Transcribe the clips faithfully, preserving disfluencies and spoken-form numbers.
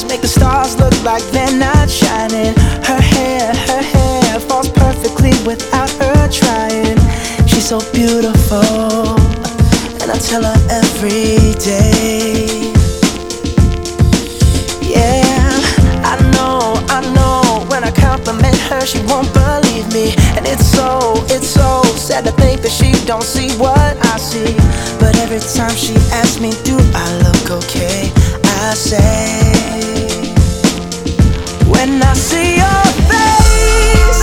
make the stars look like they're not shining. Her hair, her hair falls perfectly without her trying. She's so beautiful, and I tell her every day. Yeah, I know, I know, when I compliment her she won't believe me. And it's so, it's so sad to think that she don't see what I see. But every time she asks me, do I look okay, I say, when I see your face,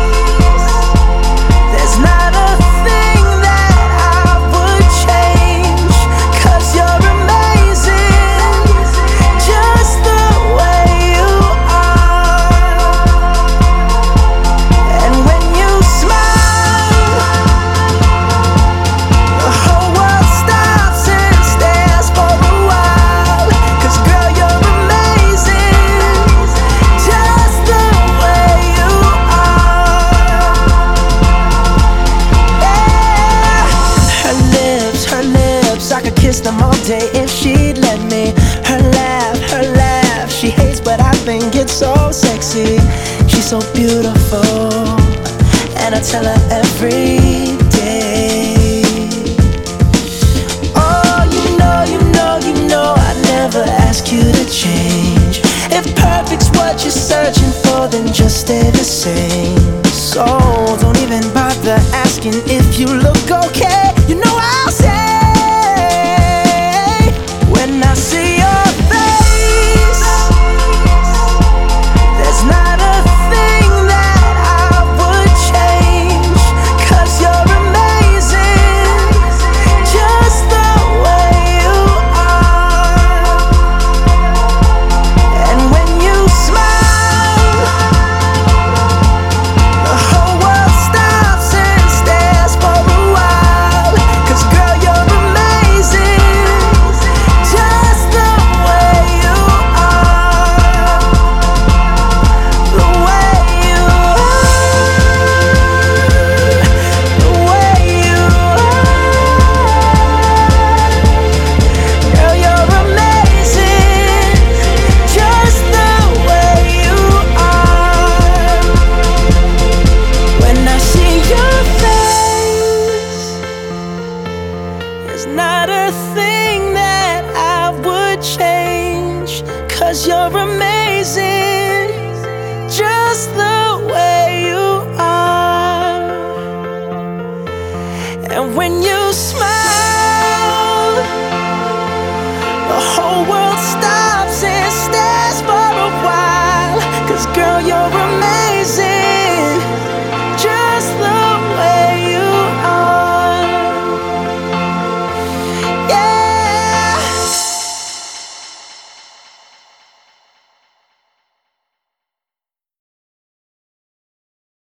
there's not a thing that I would change. 'Cause you're amazing, just the way you are. And when you smile, the whole world stops and stares for a while. 'Cause girl, you're amazing, just the way you are. Yeah. Her lips, her lips, I could kiss them all day if she'd let me. Her laugh, her laugh, she hates but I think it's so sexy. She's so beautiful, and I tell her every day. Oh, you know, you know, you know I'd never ask you to change. If perfect's what you're searching for, then just stay the same. So don't even bother asking if you look okay. You know I'll say, when I see your face, there's not a thing that I would change. 'Cause you're amazing, just the way you are. And when you smile, the whole world stops and stares for a while. 'Cause girl, you're amazing, just the way you are. The way you are, the way you are. Girl, you're amazing, just the way you are. When I see your face, there's not a thing that I would change. 'Cause you're amazing, just the